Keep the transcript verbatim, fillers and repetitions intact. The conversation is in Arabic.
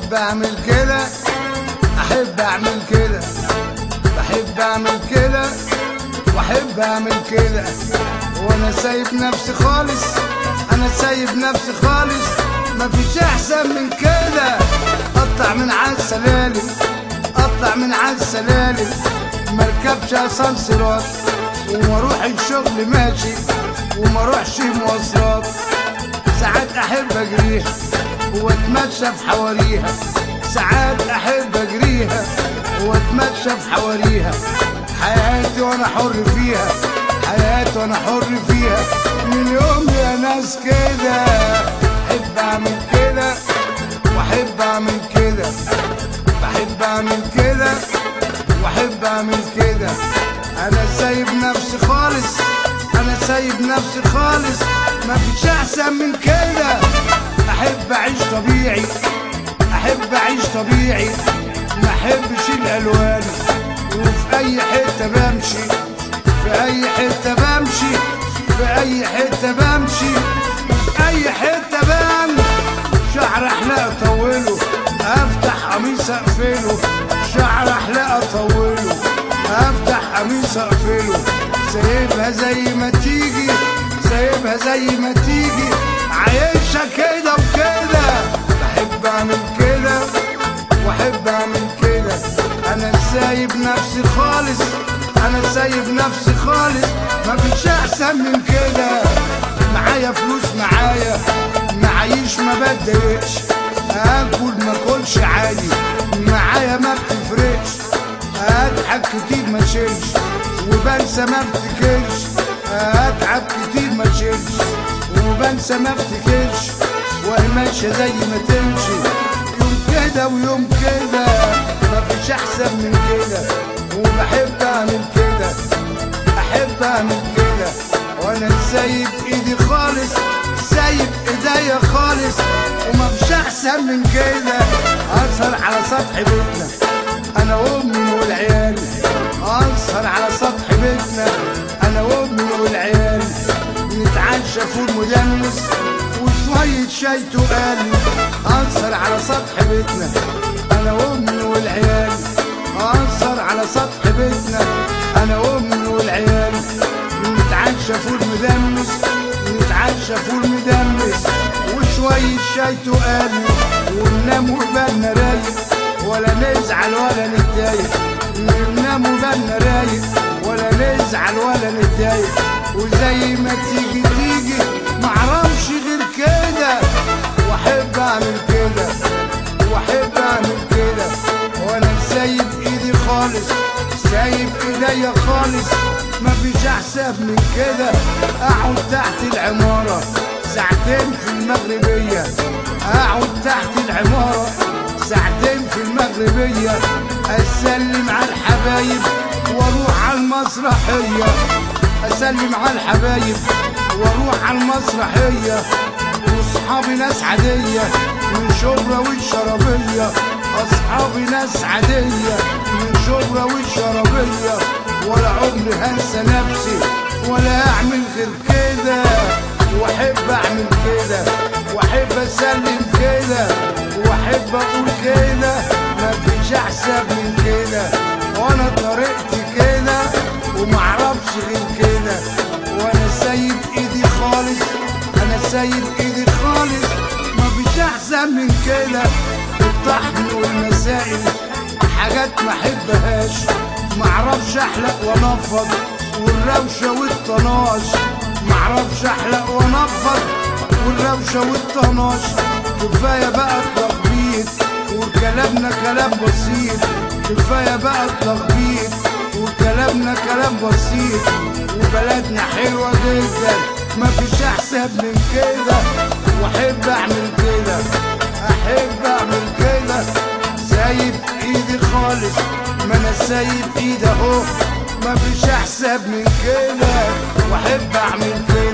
بحب اعمل كده، احب اعمل كده، بحب اعمل كده واحب اعمل كده، وانا سايب نفسي خالص، انا سايب نفسي خالص، مفيش احسن من كده. اطلع من على السلالم، اطلع من على السلالم، مركبش اسانسيرات، وما اروح الشغل ماشي، وما اروحش مواصلات. ساعات احب اجريها واتمشى في حواريها، ساعات احب اجريها واتمشى في حواريها. حياتي وانا حر فيها، حياتي وانا حر فيها، من يوم يا ناس كده. احب اعمل كده واحب اعمل كده، بحب اعمل كده واحب اعمل كده. انا سايب نفسي خالص، انا سايب نفسي خالص، مفيش احسن من كده. احب اعيش طبيعي، احب اعيش طبيعي، ما احبش الالوان، وفي اي حته بمشي، في اي حته بمشي، في اي حته بمشي، في اي حته بمشي. شعر احلى اطوله، افتح قميص اقفله، شعر احلى اطوله، افتح قميص اقفله. سايبها زي ما تيجي، سايبها زي ما تيجي، عايشها كده وكده. بحب اعمل كده واحب اعمل كده. انا سايب نفسي خالص، انا سايب نفسي خالص، مفيش احسن من كده. معايا فلوس، معايا معيش ما بتضايقش، اكل ما اكلش عادي، معايا ما بتفرقش، اضحك كتير ما شيلش، وبنسى ما افتكرش، اتعب كتير ما شيلش، وبنسى ما افتكرش، وهي ماشيه زي ما تمشي، يوم كده ويوم كده، مفيش احسن من كده. وبحب اعمل كده، احب اعمل كده، وانا سايب ايدي خالص، سايب ايديا خالص، ومفيش احسن من كده. اسهر على سطح بيتنا انا وامي والعيال، اسهر على سطح بيتنا انا وامي والعيال، نتعشى فول مدمس وشوية شاي تقال. اسهر على سطح بيتنا انا وامي والعيال، اسهر على سطح بيتنا انا وامي والعيال، نتعشى فول مدمس، نتعشى فول مدمس وشوية شاي تقال، وننام وبالنا رايق، ولا نزعل ولا نتضايق، ننام وبالنا رايق، ولا نزعل ولا نتضايق. وزي ما تيجي تيجي، معرفش غير كده. واحب اعمل كده واحب اعمل كده، وانا سايب ايدي خالص، سايب ايديا خالص، مفيش احسن من كده. اقعد تحت العمارة ساعتين في المغربية، اقعد تحت العمارة ساعتين في المغربية، اسلم على الحبايب واروح على المسرحية، اسلم على الحبايب واروح على المسرحية. واصحابي ناس عادية من شبرا والشرابية، اصحابي ناس عادية من شبرا والشرابية، ولا عمري هنسى نفسي ولا اعمل غير كده. واحب اعمل كده واحب اسلم كده، واحب اقول كده، مفيش احسن من كده. وانا طريقتي كده ومعرفش غير كده، وانا سايب ايدي خالص، انا سايب ايدي خالص، مفيش احسن من كده. الطحن والمسائل حاجات ما احبهاش، معرفش احلق وانفض، والروشه والطناش، معرفش احلق وانفض، والروشه والطناش. كفايه بقى التخبيط وكلامنا كلام بسيط، كفايه بقى التخبيط وكلامنا كلام بسيط، وبلدنا حلوه جدا، مفيش احسن من كده. واحب اعمل كده احب اعمل كده، سايب ايدي خالص، ما انا سايب ايدي اهو، مفيش احسن من كده. واحب اعمل كده.